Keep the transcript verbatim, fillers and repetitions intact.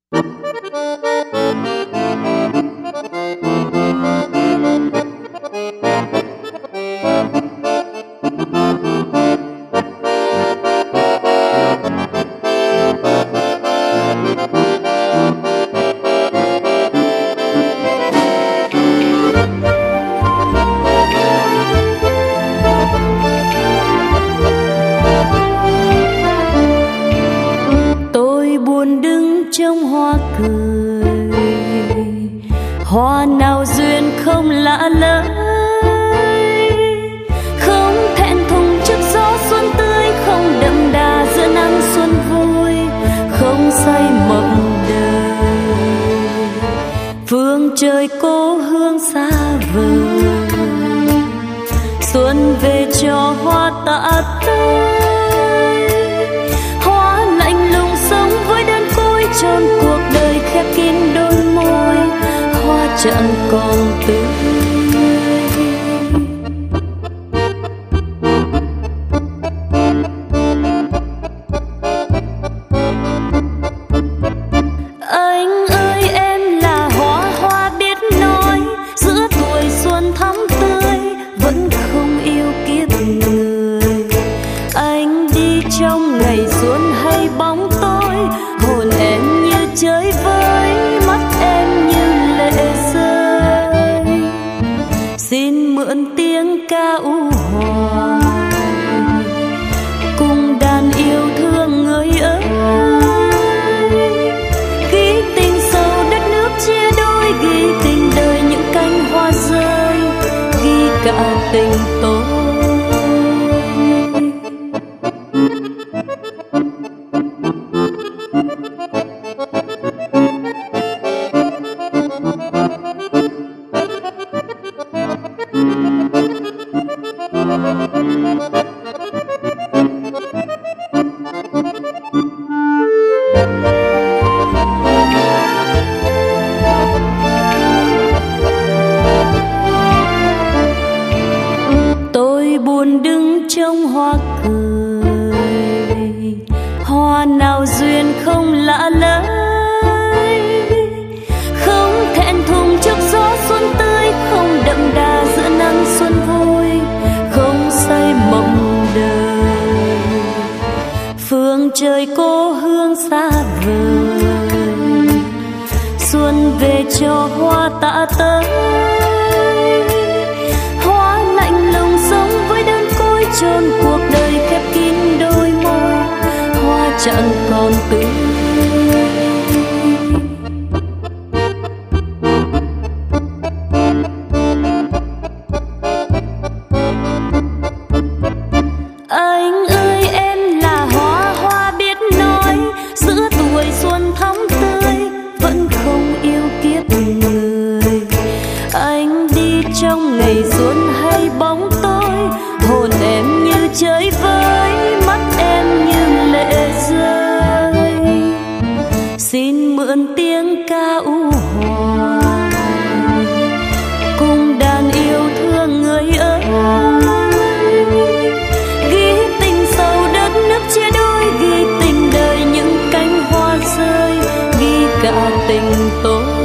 Tôi buồn đứng trong hoa cười, hoa nào duyên không lạ lẫm, không thẹn thùng trước gió xuân tươi, không đậm đà giữa nắng xuân vui, không say mộng đời. Phương trời cố hương xa vời, xuân về cho hoa tạ tơi, hoa lạnh lùng sống với đơn côi, tròn cuộc đời khép kín đôi môi, hoa chẳng còn tươi. Anh ơi em là hoa, hoa biết nói, giữa tuổi xuân thắm tươi vẫn không yêu kiếp người. Anh đi trong ngày xuân hay bóng tối, hồn em như chơi vơi, mắt em như lệ rơi. Xin mượn tiếng ca u hoài, cùng đàn yêu thương người ơi, ghi tình sâu đất nước chia đôi, ghi tình đời những cánh hoa rơi, ghi cả tình tôi. Tôi buồn đứng trong hoa cười, hoa nào duyên không lạ lẫm, không thẹn thùng trước gió xuân tươi, không đậm đà giữa nắng xuân vui, không say mộng đời. Phương trời cố hương xa vời, xuân về cho hoa tạ tơi, hoa lạnh lùng sống với đơn côi, tròn cuộc đời khép kín đôi môi, hoa chẳng còn tươi. Anh ơi em là hoa, hoa biết nói, giữa tuổi xuân thắm tươi vẫn không yêu kiếp người. Anh đi trong ngày xuân hay bóng tối, hồn em như chơi vơi, mắt em như lệ rơi. Xin mượn tiếng ca u hoài, cùng đàn yêu thương người ơi, ghi tình sâu đất nước chia đôi, ghi tình đời những cánh hoa rơi, ghi cả tình tôi.